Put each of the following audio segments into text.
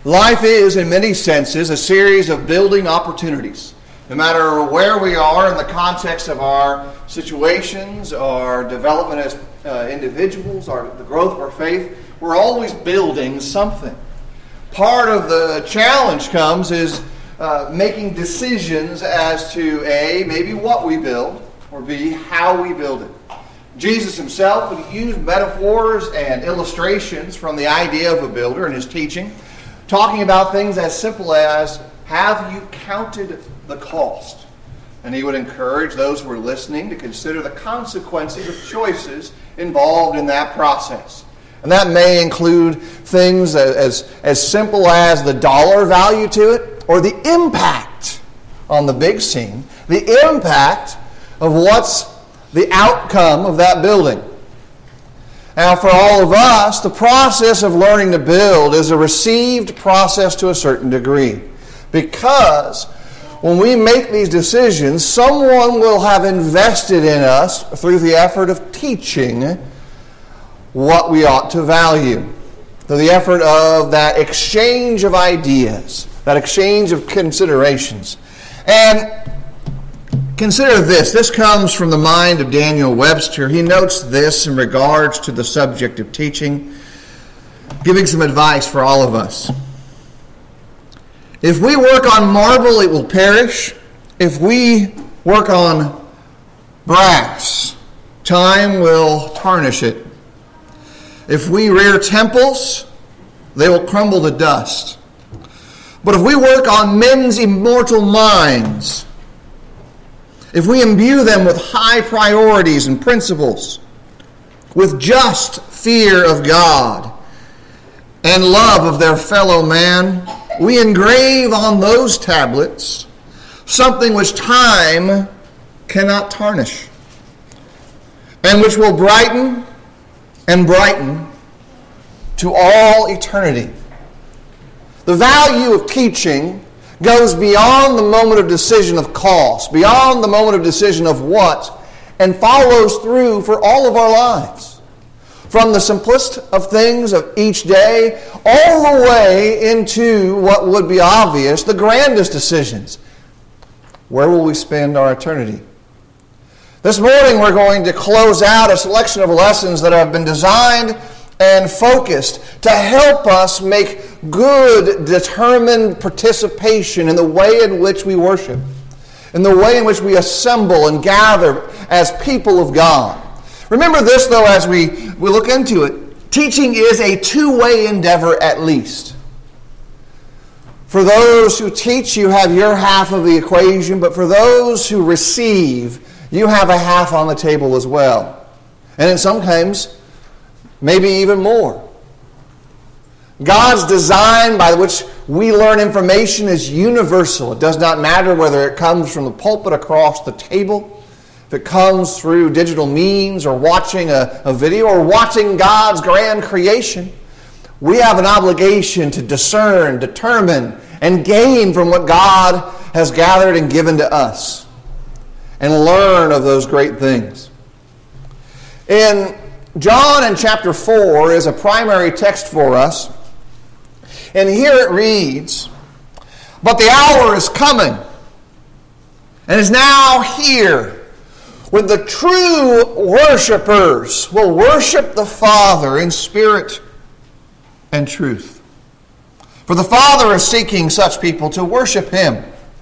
Life is, in many senses, a series of building opportunities. No matter where we are in the context of our situations, our development as individuals, the growth of our faith, we're always building something. Part of the challenge is making decisions as to A, maybe what we build, or B, how we build it. Jesus himself would use metaphors and illustrations from the idea of a builder in his teaching, talking about things as simple as, have you counted the cost? And he would encourage those who are listening to consider the consequences of choices involved in that process. And that may include things as simple as the dollar value to it, or the impact on the big scene, the impact of what's the outcome of that building. Now, for all of us, the process of learning to build is a received process to a certain degree. Because when we make these decisions, someone will have invested in us through the effort of teaching what we ought to value. Through the effort of that exchange of ideas, that exchange of considerations. And consider this. This comes from the mind of Daniel Webster. He notes this in regards to the subject of teaching, giving some advice for all of us. If we work on marble, it will perish. If we work on brass, time will tarnish it. If we rear temples, they will crumble to dust. But if we work on men's immortal minds, if we imbue them with high priorities and principles, with just fear of God and love of their fellow man, we engrave on those tablets something which time cannot tarnish, and which will brighten and brighten to all eternity. The value of teaching goes beyond the moment of decision of cost, beyond the moment of decision of what, and follows through for all of our lives. From the simplest of things of each day, all the way into what would be obvious, the grandest decisions. Where will we spend our eternity? This morning we're going to close out a selection of lessons that have been designed and focused to help us make good, determined participation in the way in which we worship, in the way in which we assemble and gather as people of God. Remember this, though, as we look into it. Teaching is a two-way endeavor at least. For those who teach, you have your half of the equation, but for those who receive, you have a half on the table as well. And in some cases, maybe even more. God's design by which we learn information is universal. It does not matter whether it comes from the pulpit across the table, if it comes through digital means or watching a video or watching God's grand creation. We have an obligation to discern, determine, and gain from what God has gathered and given to us and learn of those great things. In John in chapter 4 is a primary text for us. And here it reads, "But the hour is coming, and is now here, when the true worshipers will worship the Father in spirit and truth. For the Father is seeking such people to worship Him.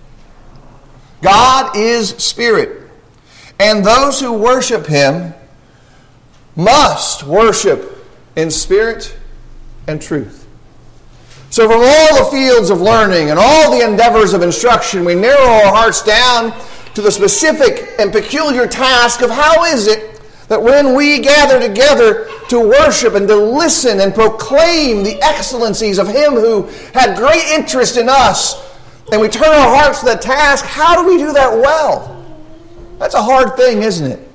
God is spirit, and those who worship Him must worship in spirit and truth." So from all the fields of learning and all the endeavors of instruction, we narrow our hearts down to the specific and peculiar task of how is it that when we gather together to worship and to listen and proclaim the excellencies of Him who had great interest in us, and we turn our hearts to that task, how do we do that well? That's a hard thing, isn't it?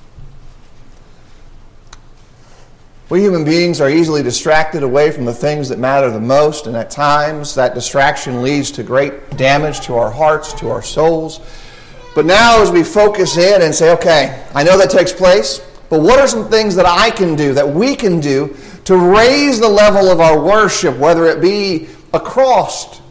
We human beings are easily distracted away from the things that matter the most, and at times that distraction leads to great damage to our hearts, to our souls. But now as we focus in and say, okay, I know that takes place, but what are some things that I can do, that we can do, to raise the level of our worship, whether it be across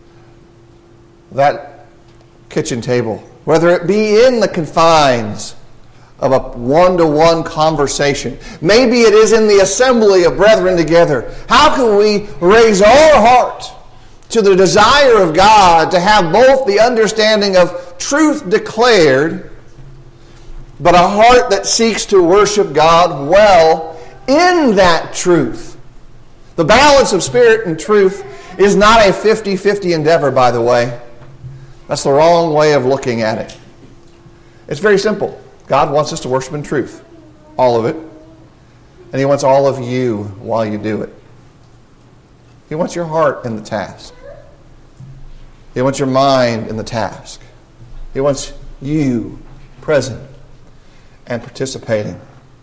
that kitchen table, whether it be in the confines of a one-to-one conversation. Maybe it is in the assembly of brethren together. How can we raise our heart to the desire of God to have both the understanding of truth declared, but a heart that seeks to worship God well in that truth? The balance of spirit and truth is not a 50-50 endeavor, by the way. That's the wrong way of looking at it. It's very simple. God wants us to worship in truth, all of it. And He wants all of you while you do it. He wants your heart in the task. He wants your mind in the task. He wants you present and participating.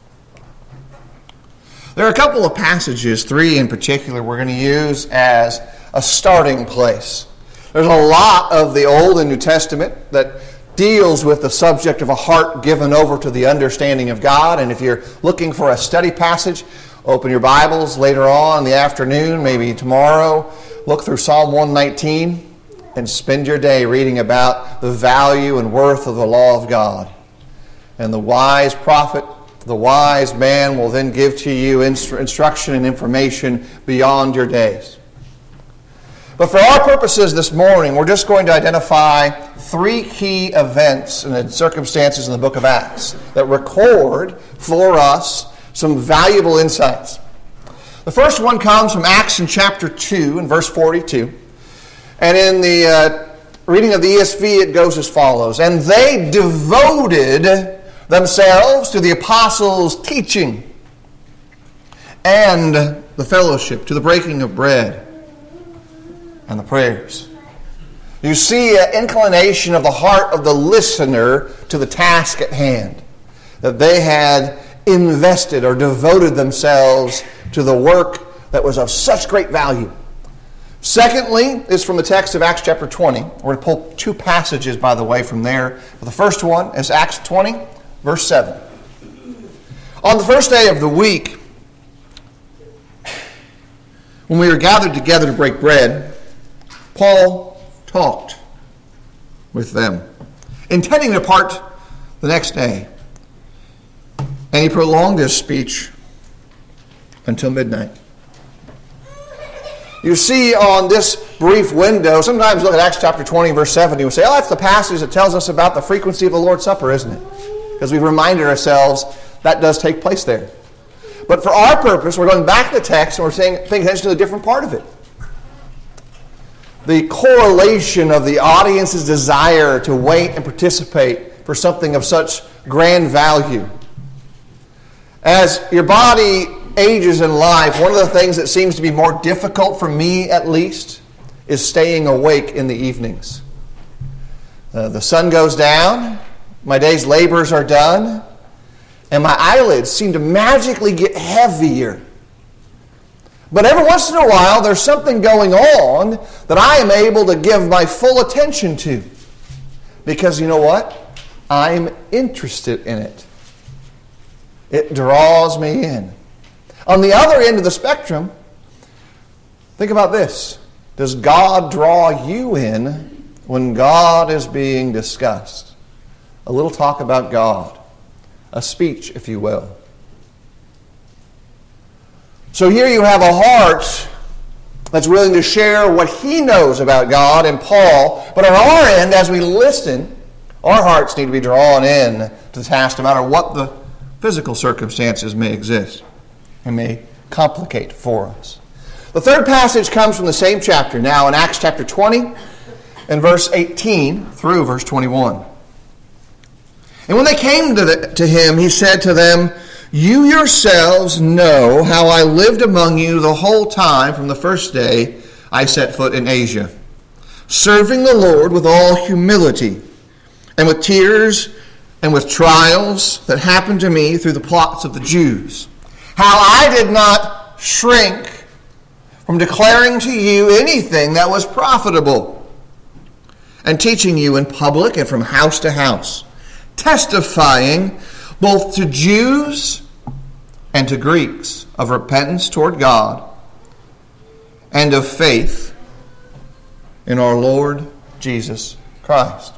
There are a couple of passages, 3 in particular, we're going to use as a starting place. There's a lot of the Old and New Testament that deals with the subject of a heart given over to the understanding of God. And if you're looking for a study passage, open your Bibles later on in the afternoon, maybe tomorrow. Look through Psalm 119 and spend your day reading about the value and worth of the law of God. And the wise prophet, the wise man will then give to you instruction and information beyond your days. But for our purposes this morning, we're just going to identify 3 key events and circumstances in the book of Acts that record for us some valuable insights. The first one comes from Acts in chapter 2 and verse 42. And in the reading of the ESV, it goes as follows. And they devoted themselves to the apostles' teaching and the fellowship, to the breaking of bread and the prayers. You see an inclination of the heart of the listener to the task at hand, that they had invested or devoted themselves to the work that was of such great value. Secondly, is from the text of Acts chapter 20. We're going to pull 2 passages, by the way, from there. But the first one is Acts 20, verse 7. On the first day of the week, when we were gathered together to break bread, Paul talked with them, intending to depart the next day. And he prolonged his speech until midnight. You see on this brief window, sometimes look at Acts chapter 20, verse 7, you will say, oh, that's the passage that tells us about the frequency of the Lord's Supper, isn't it? Because we've reminded ourselves that does take place there. But for our purpose, we're going back to the text and we're paying attention to a different part of it. The correlation of the audience's desire to wait and participate for something of such grand value. As your body ages in life, one of the things that seems to be more difficult for me, at least, is staying awake in the evenings. The sun goes down, my day's labors are done, and my eyelids seem to magically get heavier. But every once in a while, there's something going on that I am able to give my full attention to. Because you know what? I'm interested in it. It draws me in. On the other end of the spectrum, think about this. Does God draw you in when God is being discussed? A little talk about God. A speech, if you will. So here you have a heart that's willing to share what he knows about God and Paul. But on our end, as we listen, our hearts need to be drawn in to the task no matter what the physical circumstances may exist and may complicate for us. The third passage comes from the same chapter, now in Acts chapter 20 and verse 18 through verse 21. And when they came to him, he said to them, you yourselves know how I lived among you the whole time from the first day I set foot in Asia, serving the Lord with all humility and with tears and with trials that happened to me through the plots of the Jews. How I did not shrink from declaring to you anything that was profitable, and teaching you in public and from house to house, testifying both to Jews and to Greeks of repentance toward God and of faith in our Lord Jesus Christ.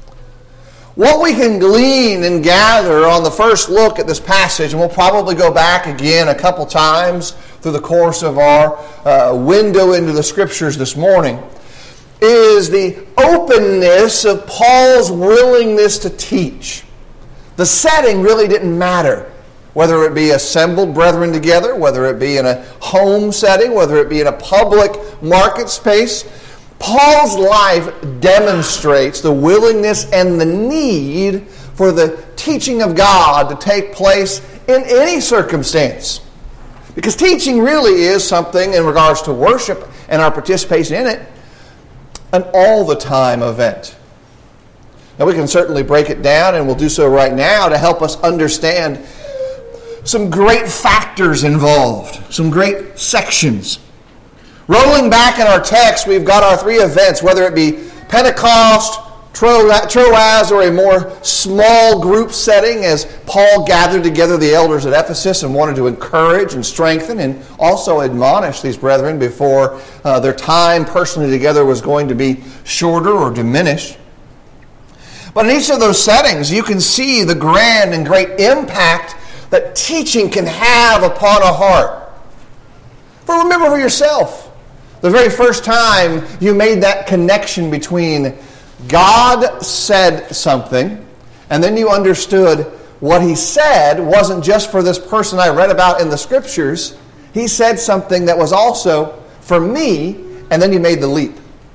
What we can glean and gather on the first look at this passage, and we'll probably go back again a couple times through the course of our window into the Scriptures this morning, is the openness of Paul's willingness to teach. The setting really didn't matter, whether it be assembled brethren together, whether it be in a home setting, whether it be in a public market space. Paul's life demonstrates the willingness and the need for the teaching of God to take place in any circumstance. Because teaching really is something, in regards to worship and our participation in it, an all-the-time event. Now we can certainly break it down, and we'll do so right now to help us understand some great factors involved, some great sections. Rolling back in our text, we've got our three events, whether it be Pentecost, Troas, or a more small group setting as Paul gathered together the elders at Ephesus and wanted to encourage and strengthen and also admonish these brethren before their time personally together was going to be shorter or diminished. But in each of those settings, you can see the grand and great impact that teaching can have upon a heart. For remember for yourself, the very first time you made that connection between God said something, and then you understood what he said wasn't just for this person I read about in the Scriptures. He said something that was also for me, and then you made the leap.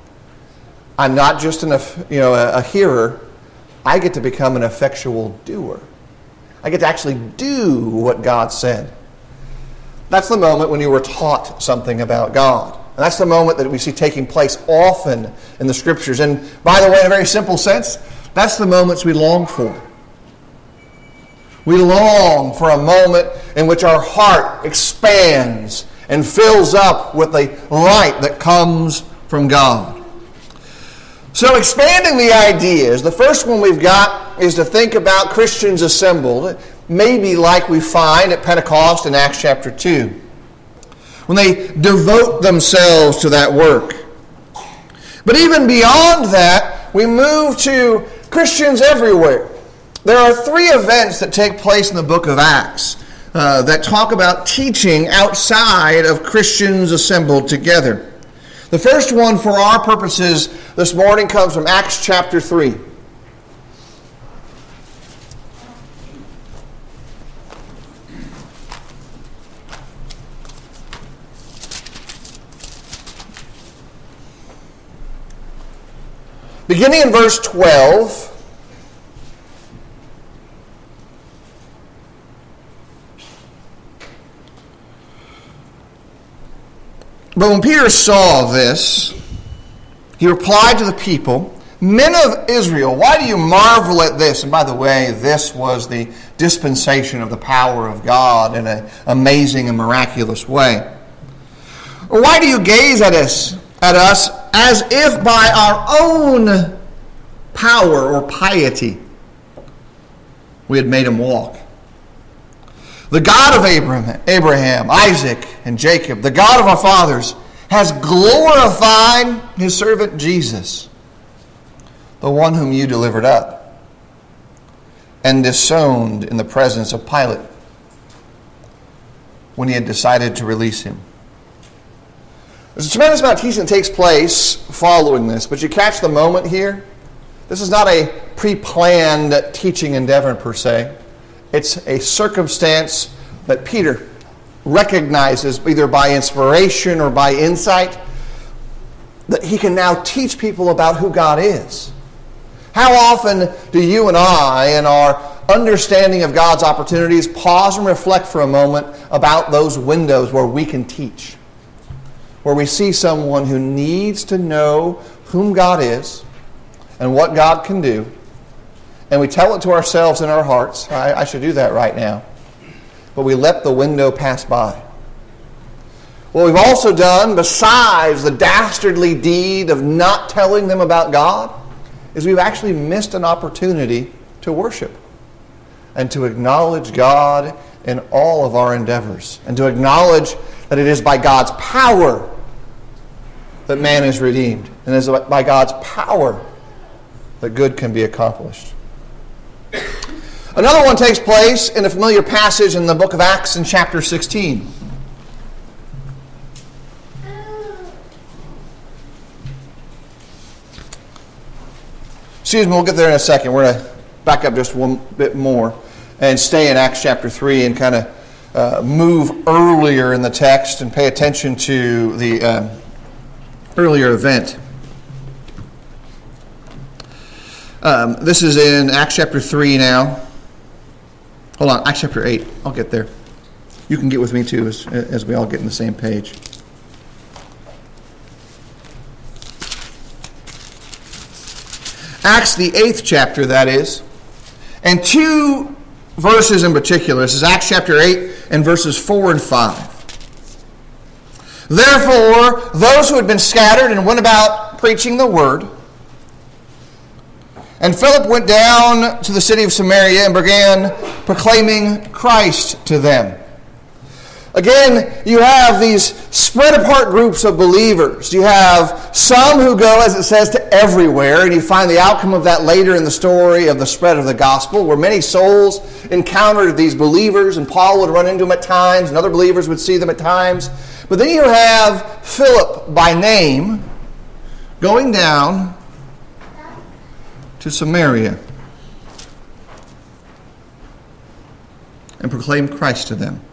I'm not just a hearer. I get to become an effectual doer. I get to actually do what God said. That's the moment when you were taught something about God. And that's the moment that we see taking place often in the Scriptures. And by the way, in a very simple sense, that's the moments we long for. We long for a moment in which our heart expands and fills up with the light that comes from God. So expanding the ideas, the first one we've got is to think about Christians assembled, maybe like we find at Pentecost in Acts chapter 2, when they devote themselves to that work. But even beyond that, we move to Christians everywhere. There are three events that take place in the book of Acts that talk about teaching outside of Christians assembled together. The first one, for our purposes this morning, comes from Acts chapter 3. Beginning in verse 12, but when Peter saw this, he replied to the people, "Men of Israel, why do you marvel at this?" And by the way, this was the dispensation of the power of God in an amazing and miraculous way. "Or why do you gaze at us as if by our own power or piety we had made him walk? The God of Abraham, Isaac, and Jacob, the God of our fathers, has glorified his servant Jesus, the one whom you delivered up and disowned in the presence of Pilate when he had decided to release him." There's a tremendous amount of teaching that takes place following this, but you catch the moment here? This is not a pre-planned teaching endeavor per se. It's a circumstance that Peter recognizes either by inspiration or by insight that he can now teach people about who God is. How often do you and I, in our understanding of God's opportunities, pause and reflect for a moment about those windows where we can teach? Where we see someone who needs to know whom God is and what God can do, and we tell it to ourselves in our hearts, I should do that right now. But we let the window pass by. What we've also done, besides the dastardly deed of not telling them about God, is we've actually missed an opportunity to worship and to acknowledge God in all of our endeavors, and to acknowledge that it is by God's power that man is redeemed. And it is by God's power that good can be accomplished. Another one takes place in a familiar passage in the book of Acts in chapter 16. Excuse me, we'll get there in a second. We're going to back up just one bit more and stay in Acts chapter 3 and kind of move earlier in the text and pay attention to the earlier event. This is in Acts chapter 3 now. Hold on, Acts chapter 8. I'll get there. You can get with me too as we all get on the same page. Acts the 8th chapter, that is. And two verses in particular. This is Acts chapter 8 and verses 4 and 5. Therefore, those who had been scattered and went about preaching the word. And Philip went down to the city of Samaria and began proclaiming Christ to them. Again, you have these spread apart groups of believers. You have some who go, as it says, to everywhere, and you find the outcome of that later in the story of the spread of the gospel, where many souls encountered these believers, and Paul would run into them at times, and other believers would see them at times. But then you have Philip by name going down to Samaria and proclaim Christ to them.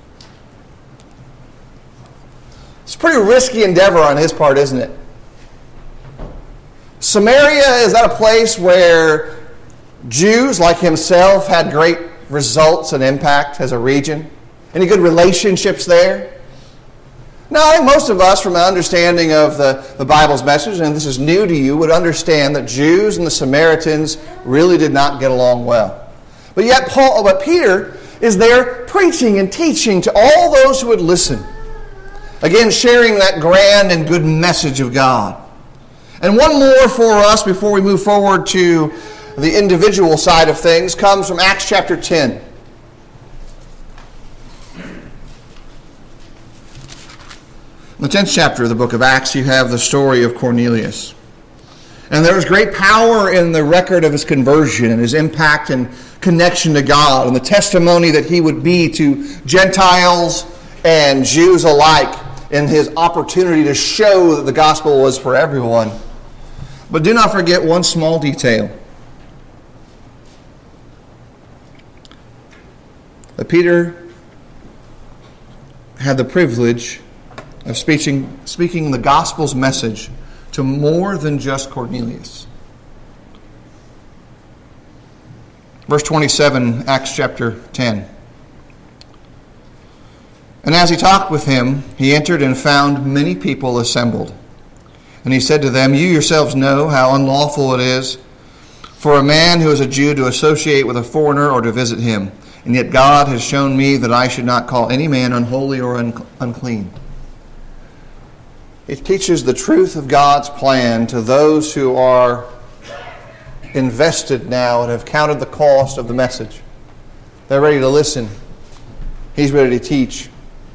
It's a pretty risky endeavor on his part, isn't it? Samaria, is that a place where Jews like himself had great results and impact as a region? Any good relationships there? No, I think most of us, from an understanding of the Bible's message, and this is new to you, would understand that Jews and the Samaritans really did not get along well. But yet Peter is there preaching and teaching to all those who would listen. Again, sharing that grand and good message of God. And one more for us before we move forward to the individual side of things comes from Acts chapter 10. In the 10th chapter of the book of Acts, you have the story of Cornelius. And there was great power in the record of his conversion and his impact and connection to God and the testimony that he would be to Gentiles and Jews alike in his opportunity to show that the gospel was for everyone. But do not forget one small detail. That Peter had the privilege of speaking the gospel's message to more than just Cornelius. Verse 27, Acts chapter 10. And as he talked with him, he entered and found many people assembled. And he said to them, "You yourselves know how unlawful it is for a man who is a Jew to associate with a foreigner or to visit him. And yet God has shown me that I should not call any man unholy or unclean." It teaches the truth of God's plan to those who are invested now and have counted the cost of the message. They're ready to listen. He's ready to teach.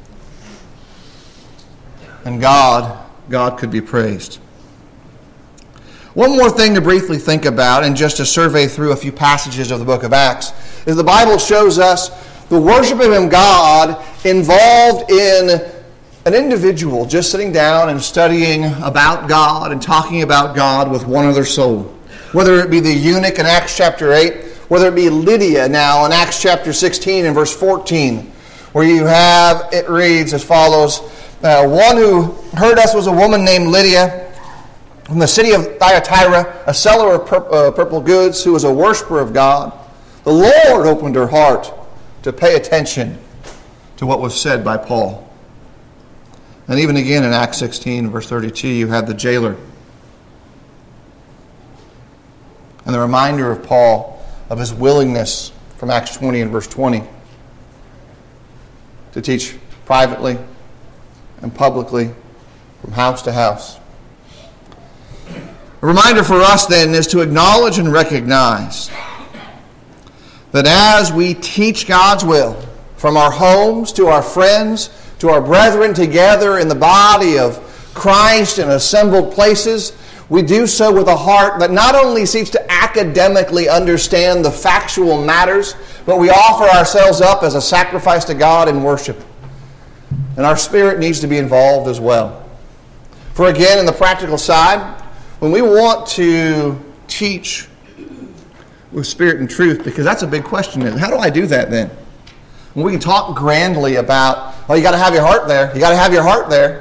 And God could be praised. One more thing to briefly think about, and just to survey through a few passages of the book of Acts, is the Bible shows us the worship of God involved in an individual just sitting down and studying about God and talking about God with one other soul. Whether it be the eunuch in Acts chapter 8, whether it be Lydia now in Acts chapter 16 and verse 14, where you have, it reads as follows, one who heard us was a woman named Lydia from the city of Thyatira, a seller of purple goods, who was a worshiper of God. The Lord opened her heart to pay attention to what was said by Paul. And even again in Acts 16, verse 32, you have the jailer. And the reminder of Paul of his willingness from Acts 20 and verse 20 to teach privately and publicly from house to house. A reminder for us then is to acknowledge and recognize that as we teach God's will from our homes to our friends to our brethren together in the body of Christ in assembled places, we do so with a heart that not only seeks to academically understand the factual matters, but we offer ourselves up as a sacrifice to God in worship. And our spirit needs to be involved as well. For again, in the practical side, when we want to teach with spirit and truth, because that's a big question. How do I do that then? When we can talk grandly about, you got to have your heart there. You got to have your heart there.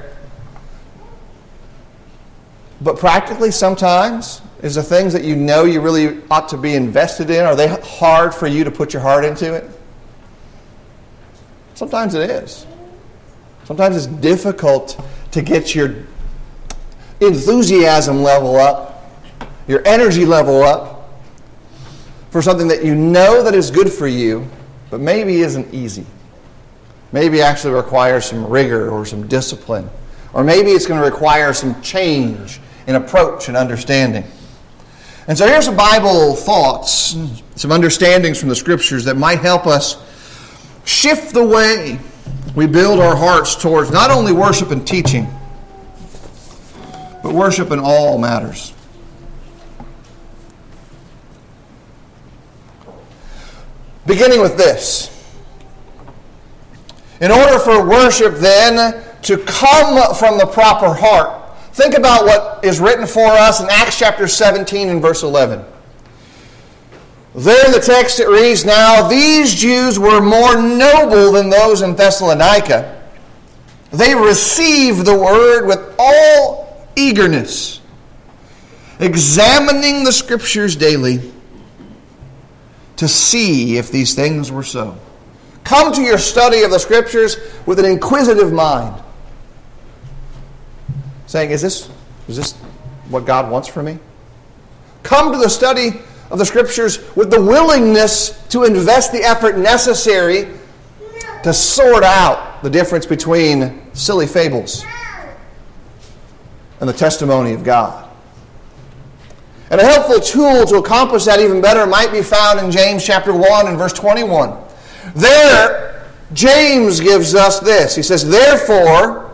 But practically sometimes, is the things that you know you really ought to be invested in, are they hard for you to put your heart into it? Sometimes it is. Sometimes it's difficult to get your enthusiasm level up, your energy level up, for something that you know that is good for you, but maybe isn't easy. Maybe actually requires some rigor or some discipline. Or maybe it's going to require some change in approach and understanding. And so here's some Bible thoughts, some understandings from the Scriptures that might help us shift the way we build our hearts towards not only worship and teaching, but worship in all matters. Beginning with this. In order for worship then to come from the proper heart, think about what is written for us in Acts chapter 17 and verse 11. There in the text it reads, "Now these Jews were more noble than those in Thessalonica. They received the word with all eagerness, examining the Scriptures daily to see if these things were so." Come to your study of the Scriptures with an inquisitive mind, saying, is this what God wants for me? Come to the study of the Scriptures with the willingness to invest the effort necessary to sort out the difference between silly fables and the testimony of God. And a helpful tool to accomplish that even better might be found in James chapter 1 and verse 21. There, James gives us this. He says, "Therefore,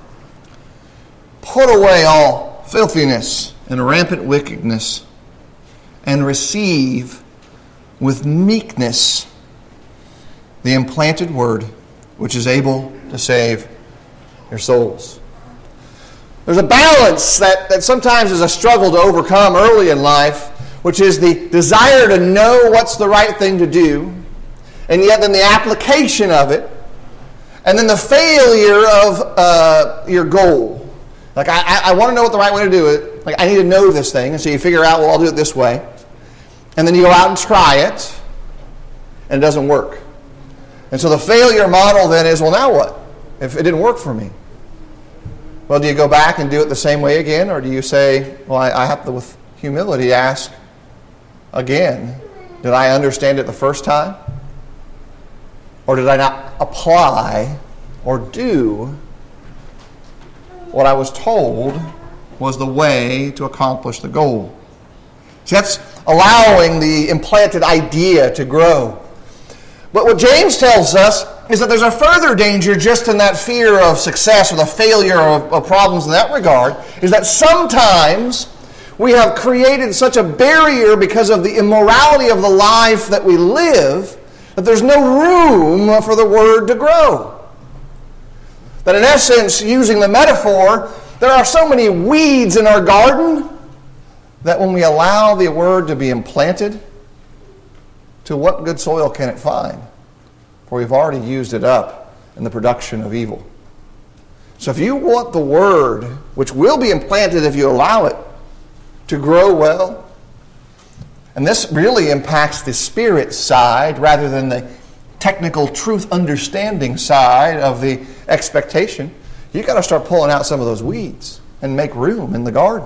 put away all filthiness and rampant wickedness, and receive with meekness the implanted word, which is able to save your souls." There's a balance that sometimes is a struggle to overcome early in life, which is the desire to know what's the right thing to do, and yet then the application of it, and then the failure of your goal. Like, I want to know what the right way to do it. Like, I need to know this thing. And so you figure out, well, I'll do it this way. And then you go out and try it, and it doesn't work. And so the failure model then is, well, now what? If it didn't work for me. Well, do you go back and do it the same way again? Or do you say, well, I have to, with humility, ask again, did I understand it the first time? Or did I not apply or do what I was told was the way to accomplish the goal? See, that's allowing the implanted idea to grow. But what James tells us is that there's a further danger just in that fear of success or the failure of problems in that regard, is that sometimes we have created such a barrier because of the immorality of the life that we live that there's no room for the word to grow. That in essence, using the metaphor, there are so many weeds in our garden that when we allow the word to be implanted, to what good soil can it find? For we've already used it up in the production of evil. So if you want the word, which will be implanted if you allow it, to grow well, and this really impacts the spirit side rather than the technical truth understanding side of the expectation, you've got to start pulling out some of those weeds and make room in the garden.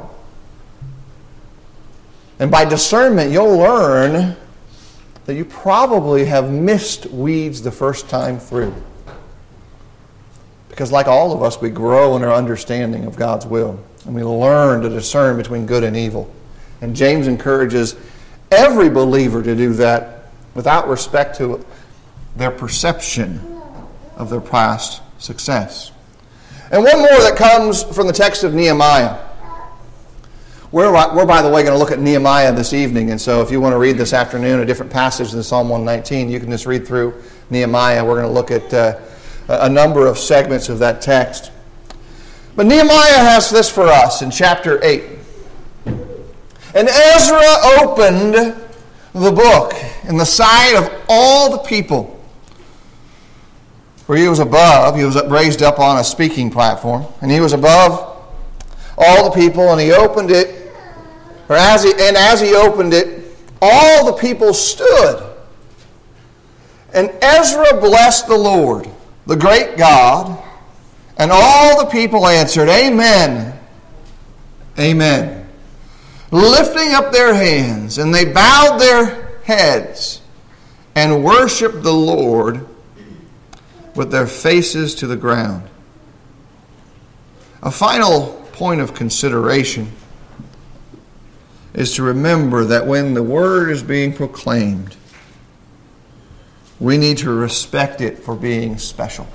And by discernment, you'll learn that you probably have missed weeds the first time through. Because like all of us, we grow in our understanding of God's will. And we learn to discern between good and evil. And James encourages every believer to do that without respect to their perception of their past success. And one more that comes from the text of Nehemiah. We're, by the way, going to look at Nehemiah this evening, and so if you want to read this afternoon a different passage than Psalm 119, you can just read through Nehemiah. We're going to look at a number of segments of that text. But Nehemiah has this for us in chapter 8. And Ezra opened the book in the sight of all the people. For he was raised up on a speaking platform, and he was above all the people, and he opened it. As he opened it, all the people stood. And Ezra blessed the Lord, the great God, and all the people answered, Amen, Amen, lifting up their hands, and they bowed their heads and worshiped the Lord with their faces to the ground. A final point of consideration is to remember that when the word is being proclaimed, we need to respect it for being special.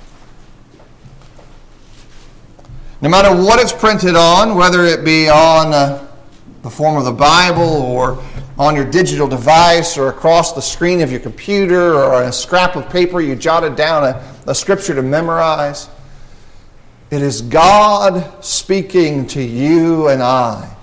No matter what it's printed on, whether it be on the form of the Bible or on your digital device or across the screen of your computer or on a scrap of paper you jotted down a scripture to memorize, it is God speaking to you and I.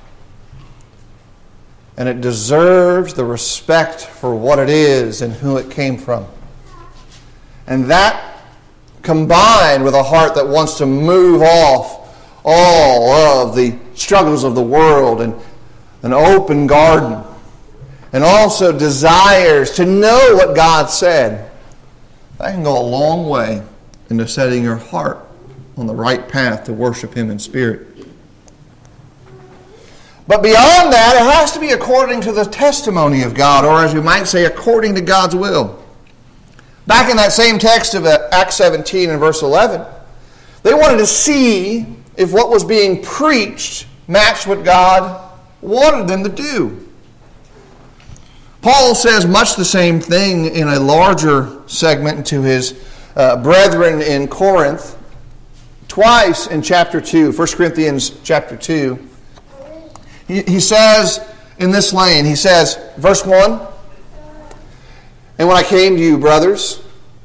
And it deserves the respect for what it is and who it came from. And that, combined with a heart that wants to move off all of the struggles of the world and an open garden, and also desires to know what God said, that can go a long way into setting your heart on the right path to worship Him in spirit. But beyond that, it has to be according to the testimony of God, or as we might say, according to God's will. Back in that same text of Acts 17 and verse 11, they wanted to see if what was being preached matched what God wanted them to do. Paul says much the same thing in a larger segment to his brethren in Corinth, twice in chapter 2, 1 Corinthians chapter 2. He says in this lane, he says, verse 1, And when I came to you, brothers,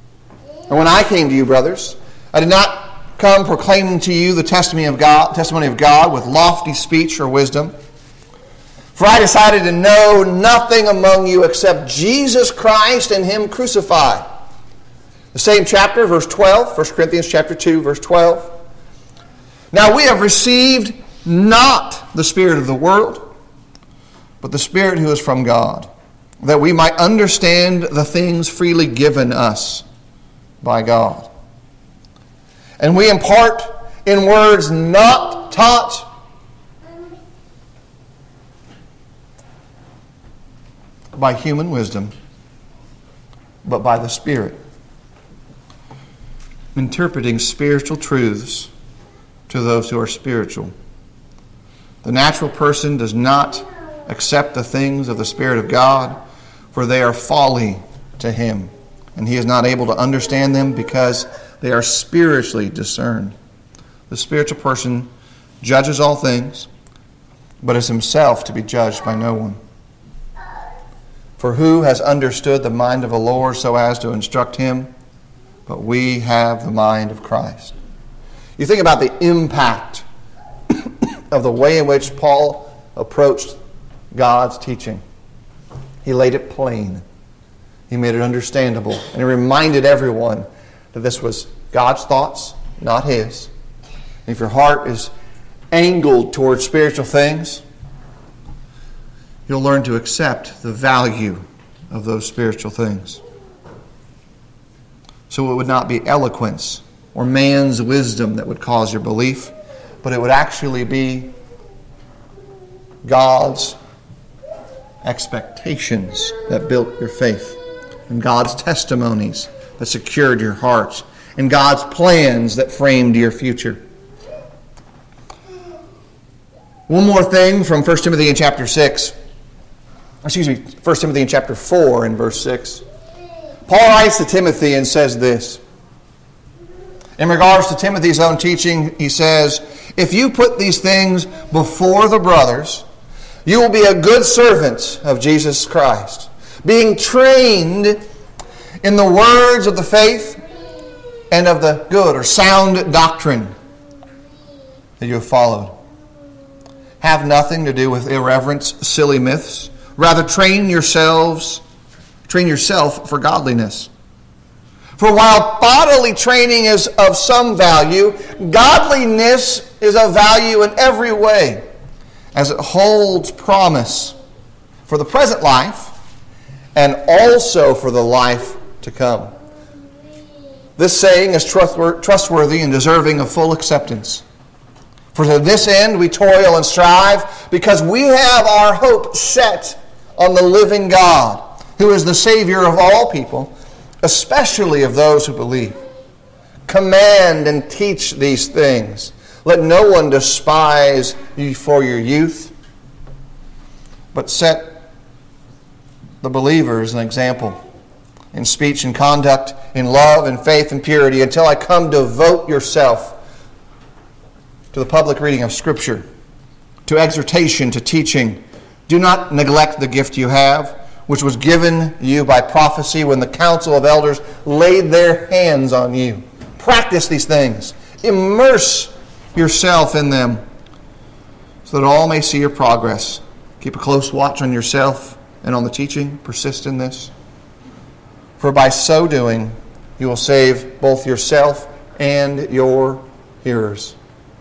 I did not come proclaiming to you the testimony of God with lofty speech or wisdom. For I decided to know nothing among you except Jesus Christ and Him crucified. The same chapter, verse 12, 1 Corinthians chapter 2, verse 12. Now we have received not the spirit of the world, but the Spirit who is from God, that we might understand the things freely given us by God. And we impart in words not taught by human wisdom, but by the Spirit, interpreting spiritual truths to those who are spiritual. The natural person does not accept the things of the Spirit of God, for they are folly to him, and he is not able to understand them because they are spiritually discerned. The spiritual person judges all things, but is himself to be judged by no one. For who has understood the mind of the Lord so as to instruct him? But we have the mind of Christ. You think about the impact of the way in which Paul approached God's teaching. He laid it plain. He made it understandable. And he reminded everyone that this was God's thoughts, not his. And if your heart is angled towards spiritual things, you'll learn to accept the value of those spiritual things. So it would not be eloquence or man's wisdom that would cause your belief, but it would actually be God's expectations that built your faith, and God's testimonies that secured your hearts, and God's plans that framed your future. One more thing from 1 Timothy in chapter 4 in verse 6. Paul writes to Timothy and says this, In regards to Timothy's own teaching, he says, if you put these things before the brothers, you will be a good servant of Jesus Christ, being trained in the words of the faith and of the good or sound doctrine that you have followed. Have nothing to do with irreverence, silly myths. Rather, train yourself for godliness. For while bodily training is of some value, godliness is of value in every way, as it holds promise for the present life and also for the life to come. This saying is trustworthy and deserving of full acceptance. For to this end we toil and strive, because we have our hope set on the living God, who is the Savior of all people, especially of those who believe. Command and teach these things. Let no one despise you for your youth, but set the believers an example in speech and conduct, in love and faith and purity. Until I come, devote yourself to the public reading of Scripture, to exhortation, to teaching. Do not neglect the gift you have, which was given you by prophecy when the council of elders laid their hands on you. Practice these things. Immerse yourself in them, so that all may see your progress. Keep a close watch on yourself and on the teaching. Persist in this. For by so doing, you will save both yourself and your hearers.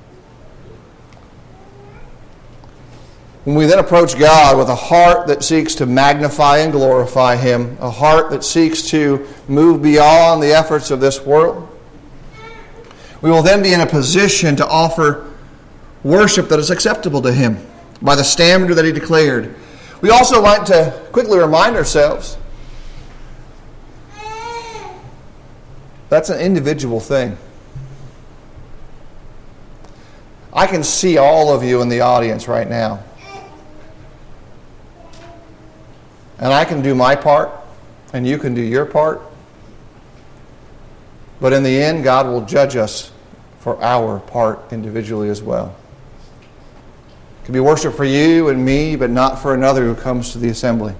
When we then approach God with a heart that seeks to magnify and glorify Him, a heart that seeks to move beyond the efforts of this world, we will then be in a position to offer worship that is acceptable to Him by the standard that He declared. We also want to quickly remind ourselves that's an individual thing. I can see all of you in the audience right now. And I can do my part, and you can do your part. But in the end, God will judge us for our part individually as well. It can be worship for you and me, but not for another who comes to the assembly.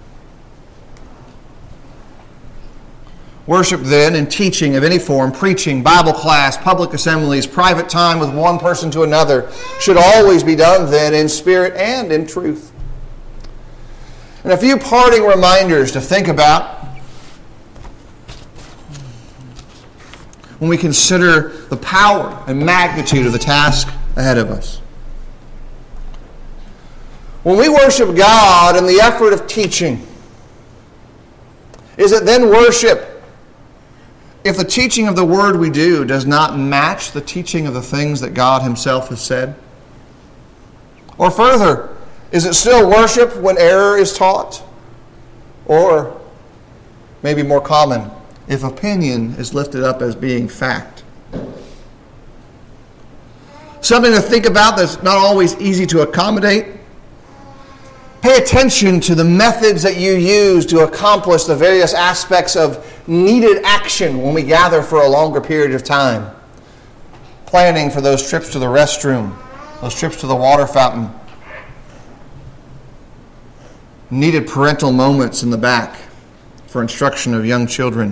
Worship then in teaching of any form, preaching, Bible class, public assemblies, private time with one person to another, should always be done then in spirit and in truth. And a few parting reminders to think about when we consider the power and magnitude of the task ahead of us. When we worship God in the effort of teaching, is it then worship if the teaching of the Word we do does not match the teaching of the things that God Himself has said? Or further, is it still worship when error is taught? Or, maybe more common, if opinion is lifted up as being fact? Something to think about that's not always easy to accommodate. Pay attention to the methods that you use to accomplish the various aspects of needed action when we gather for a longer period of time. Planning for those trips to the restroom, those trips to the water fountain. Needed parental moments in the back for instruction of young children.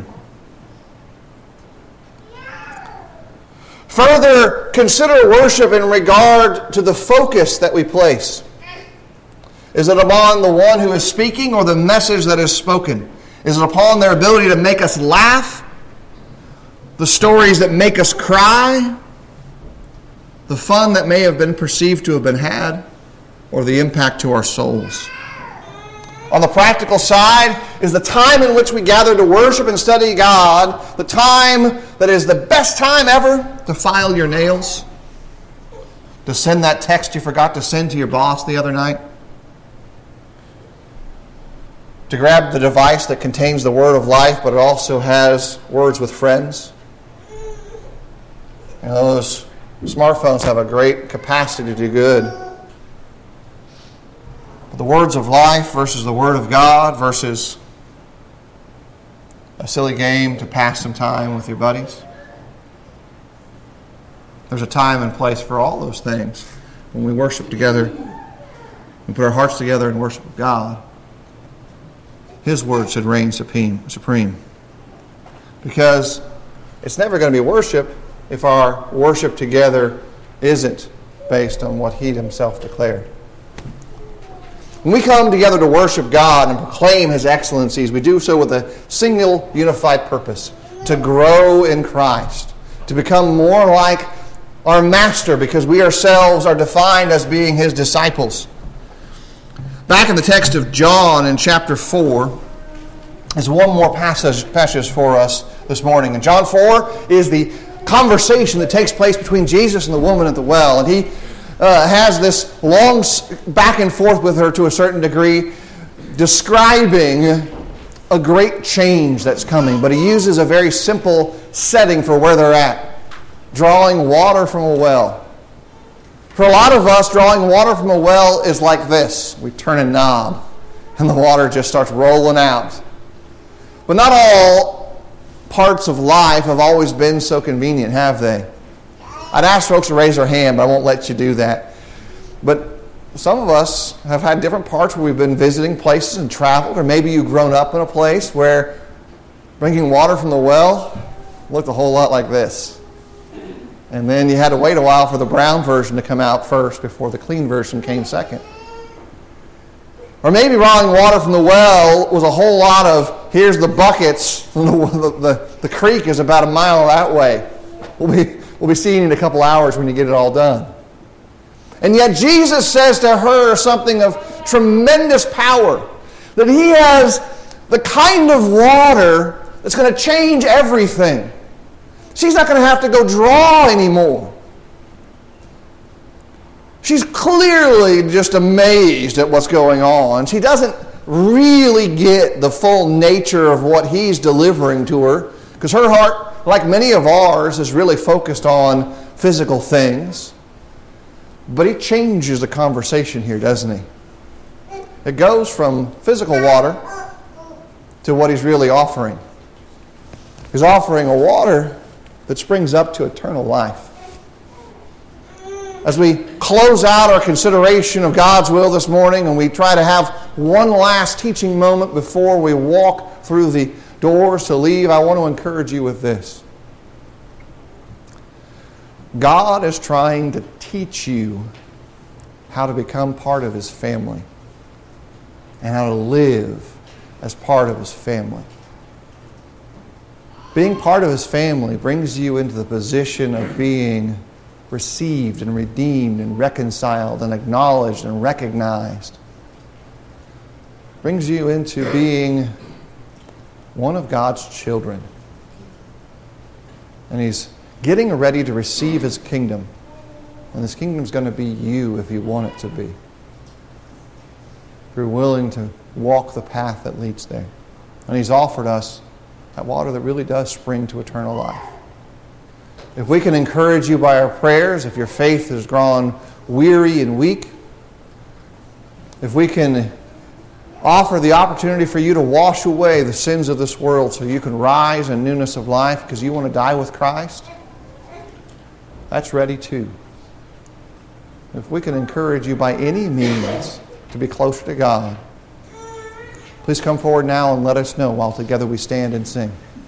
Further, consider worship in regard to the focus that we place. Is it upon the one who is speaking or the message that is spoken? Is it upon their ability to make us laugh? The stories that make us cry? The fun that may have been perceived to have been had? Or the impact to our souls? On the practical side, is the time in which we gather to worship and study God the time that is the best time ever to file your nails? To send that text you forgot to send to your boss the other night? To grab the device that contains the word of life, but it also has words with friends? You know, those smartphones have a great capacity to do good. The words of life versus the Word of God versus a silly game to pass some time with your buddies. There's a time and place for all those things. When we worship together, we put our hearts together and worship God, His word should reign supreme. Because it's never going to be worship if our worship together isn't based on what He Himself declared. When we come together to worship God and proclaim His excellencies, we do so with a single unified purpose: to grow in Christ, to become more like our Master, because we ourselves are defined as being His disciples. Back in the text of John in chapter 4, there's one more passage for us this morning. And John 4 is the conversation that takes place between Jesus and the woman at the well. And He has this long back and forth with her to a certain degree, describing a great change that's coming. But He uses a very simple setting for where they're at: drawing water from a well. For a lot of us, drawing water from a well is like this. We turn a knob and the water just starts rolling out. But not all parts of life have always been so convenient, have they? I'd ask folks to raise their hand, but I won't let you do that. But some of us have had different parts where we've been visiting places and traveled, or maybe you've grown up in a place where drinking water from the well looked a whole lot like this. And then you had to wait a while for the brown version to come out first before the clean version came second. Or maybe drawing water from the well was a whole lot of, here's the buckets, the creek is about a mile that way. We'll be seeing you in a couple hours when you get it all done. And yet Jesus says to her something of tremendous power, that He has the kind of water that's going to change everything. She's not going to have to go draw anymore. She's clearly just amazed at what's going on. She doesn't really get the full nature of what He's delivering to her, because her heart, like many of ours, is really focused on physical things. But He changes the conversation here, doesn't He? It goes from physical water to what He's really offering. He's offering a water that springs up to eternal life. As we close out our consideration of God's will this morning, and we try to have one last teaching moment before we walk through the doors to leave, I want to encourage you with this. God is trying to teach you how to become part of His family and how to live as part of His family. Being part of His family brings you into the position of being received and redeemed and reconciled and acknowledged and recognized. Brings you into being one of God's children. And He's getting ready to receive His kingdom. And this kingdom is going to be you if you want it to be. If you're willing to walk the path that leads there. And He's offered us that water that really does spring to eternal life. If we can encourage you by our prayers, if your faith has grown weary and weak, if we can offer the opportunity for you to wash away the sins of this world so you can rise in newness of life because you want to die with Christ, that's ready too. If we can encourage you by any means to be closer to God, please come forward now and let us know while together we stand and sing.